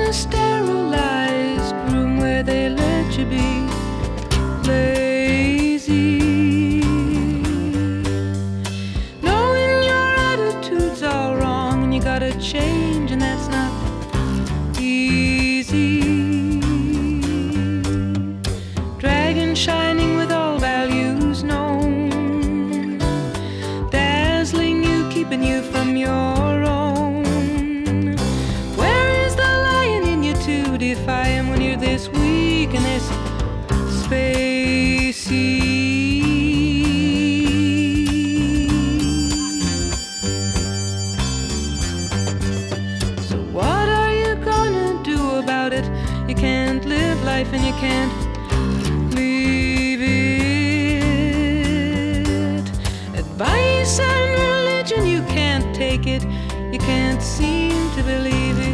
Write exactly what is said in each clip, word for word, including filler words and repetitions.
a sterilized room where they let you be lazy, knowing your attitude's all wrong and you gotta change, and that's not easy. Dragon shining with all values known, dazzling you, keeping you from your own. Where is the lion in you to defy him when you're this weak and this spacey? So what are you gonna do about it? You can't live life and you can't leave it. Advice and religion, you can't take it. You can't seem to believe it.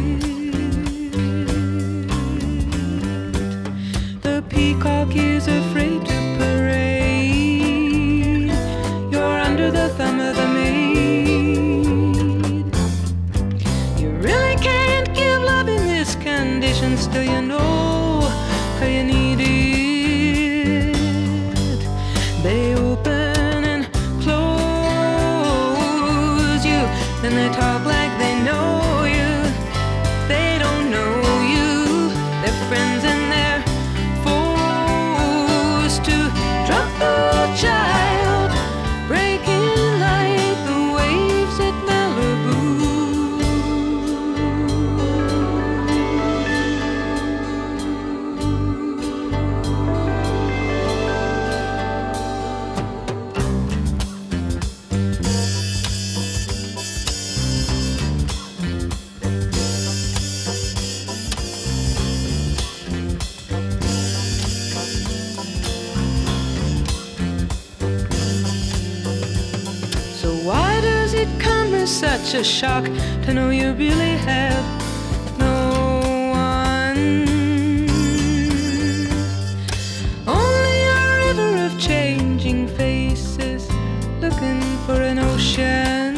The peacock is afraid to parade. You're under the thumb of the maid. You really can't give love in this condition. Still you know how you need it. They open and close you, then they talk like they know you. They don't know you. They're friends and they're forced to drop the child, breaking like the waves at Malibu. So why does it come as such a shock to know you really have no one? Only a river of changing faces looking for an ocean.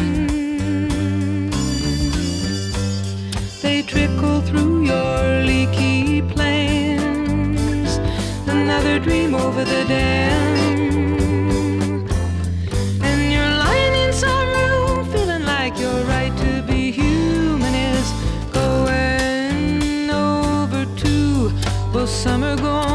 They trickle through your leaky plans, another dream over the dam. Your right to be human is going over too. Will summer go on?